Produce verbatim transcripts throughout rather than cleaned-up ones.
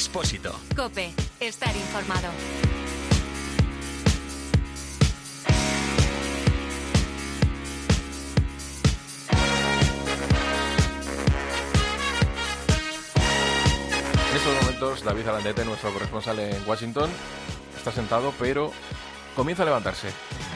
Expósito. COPE. Estar informado. En estos momentos, David Alandete, nuestro corresponsal en Washington, está sentado, pero comienza a levantarse.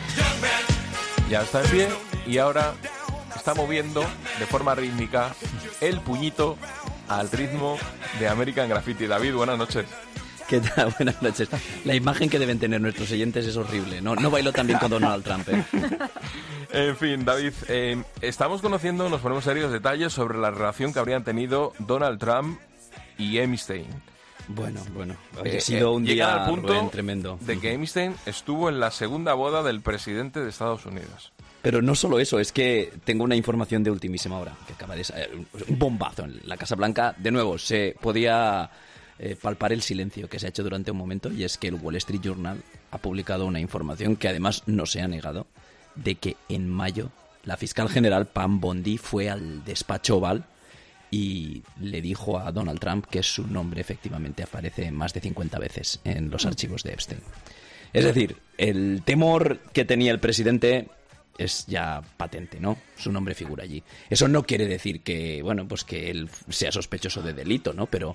Ya está en pie y ahora está moviendo de forma rítmica el puñito al ritmo de American Graffiti. David, buenas noches. ¿Qué tal? Buenas noches. La imagen que deben tener nuestros oyentes es horrible. No, no bailo tan bien con Donald Trump, ¿eh? En fin, David, eh, estamos conociendo, nos ponemos serios detalles sobre la relación que habrían tenido Donald Trump y Epstein. Bueno, bueno, hoy Eh, ha sido un eh, día llegan al punto Rubén, tremendo. de que Epstein estuvo en la segunda boda del presidente de Estados Unidos. Pero no solo eso, es que tengo una información de ultimísima hora, que acaba de salir, un bombazo en la Casa Blanca. De nuevo, se podía eh, palpar el silencio que se ha hecho durante un momento, y es que el Wall Street Journal ha publicado una información que además no se ha negado, de que en mayo la fiscal general Pam Bondi fue al despacho Oval y le dijo a Donald Trump que su nombre efectivamente aparece más de cincuenta veces en los archivos de Epstein. Es decir, el temor que tenía el presidente es ya patente, ¿no? Su nombre figura allí. Eso no quiere decir que, bueno, pues que él sea sospechoso de delito, ¿no? Pero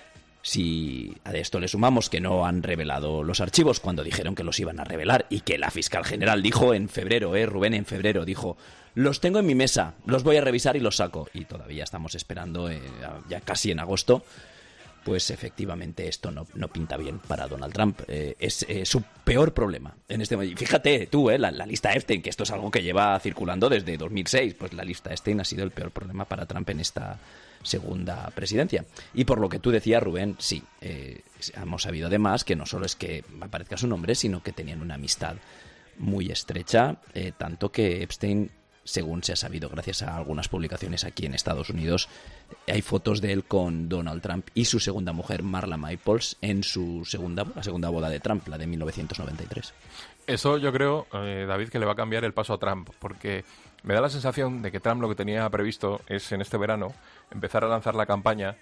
si a esto le sumamos que no han revelado los archivos cuando dijeron que los iban a revelar, y que la fiscal general dijo en febrero, eh, Rubén, en febrero, dijo: los tengo en mi mesa, los voy a revisar y los saco. Y todavía estamos esperando, eh, ya casi en agosto. Pues efectivamente esto no, no pinta bien para Donald Trump. Eh, es eh, su peor problema en este momento. Fíjate tú, eh, la, la lista Epstein, que esto es algo que lleva circulando desde dos mil seis. Pues la lista Epstein ha sido el peor problema para Trump en esta segunda presidencia. Y por lo que tú decías, Rubén, sí, eh, hemos sabido además que no solo es que aparezca su nombre, sino que tenían una amistad muy estrecha, eh, tanto que Epstein, según se ha sabido gracias a algunas publicaciones aquí en Estados Unidos, hay fotos de él con Donald Trump y su segunda mujer, Marla Maples, en su segunda, la segunda boda de Trump, la de mil novecientos noventa y tres. Eso yo creo, eh, David, que le va a cambiar el paso a Trump, porque me da la sensación de que Trump lo que tenía previsto es en este verano empezar a lanzar la campaña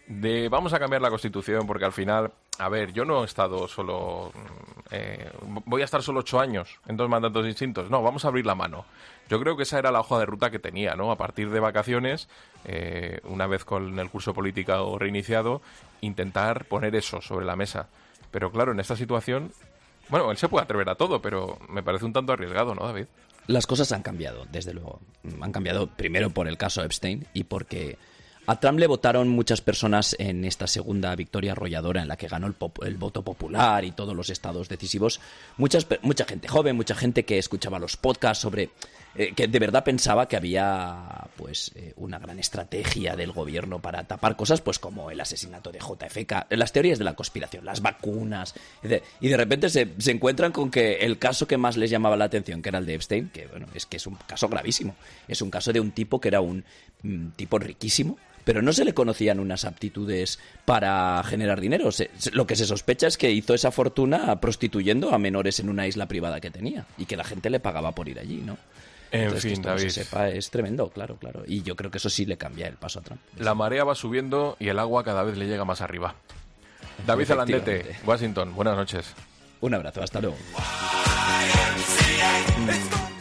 de vamos a cambiar la Constitución, porque al final, a ver, yo no he estado solo, eh, voy a estar solo ocho años en dos mandatos distintos, no, vamos a abrir la mano. Yo creo que esa era la hoja de ruta que tenía, ¿no? A partir de vacaciones, eh, una vez con el curso político reiniciado, intentar poner eso sobre la mesa. Pero claro, en esta situación, bueno, él se puede atrever a todo, pero me parece un tanto arriesgado, ¿no, David? Las cosas han cambiado, desde luego. Han cambiado primero por el caso Epstein y porque a Trump le votaron muchas personas en esta segunda victoria arrolladora en la que ganó el, pop- el voto popular y todos los estados decisivos. Muchas, mucha gente joven, mucha gente que escuchaba los podcasts sobre... Eh, que de verdad pensaba que había pues eh, una gran estrategia del gobierno para tapar cosas pues como el asesinato de J F K, las teorías de la conspiración, las vacunas, y de, y de repente se, se encuentran con que el caso que más les llamaba la atención, que era el de Epstein, que bueno, es que es un caso gravísimo, es un caso de un tipo que era un mm, tipo riquísimo, pero no se le conocían unas aptitudes para generar dinero. Se, se, lo que se sospecha es que hizo esa fortuna prostituyendo a menores en una isla privada que tenía y que la gente le pagaba por ir allí, ¿no? En Entonces, fin, que esto David. no se sepa, es tremendo, claro, claro. Y yo creo que eso sí le cambia el paso a Trump. La marea va subiendo y el agua cada vez le llega más arriba. David Alandete, Washington, buenas noches. Un abrazo, hasta luego. Mm.